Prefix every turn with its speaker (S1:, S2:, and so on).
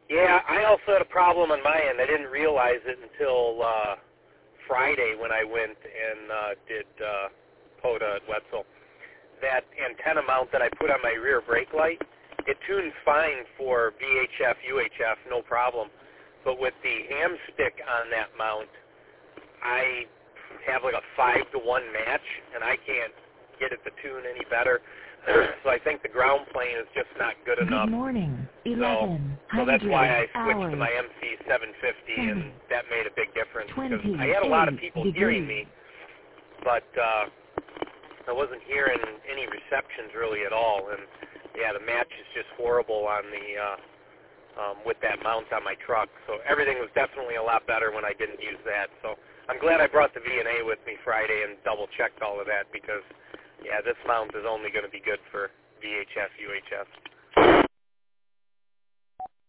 S1: Yeah, I also had a problem on my end. I didn't realize it until Friday when I went and did POTA at Wetzel. That antenna mount that I put on my rear brake light, it tunes fine for VHF, UHF, no problem. But with the ham stick on that mount, I have like a 5-to-1 match, and I can't get it to tune any better. So I think the ground plane is just not good enough.
S2: Good morning.
S1: So that's why I switched to my MC750, and that made a big difference. Because I had a lot of people hearing me, but I wasn't hearing any receptions really at all. And yeah, the match is just horrible on the with that mount on my truck. So everything was definitely a lot better when I didn't use that. So I'm glad I brought the VNA with me Friday and double-checked all of that because, yeah, this mount is only going to be good for VHF, UHF.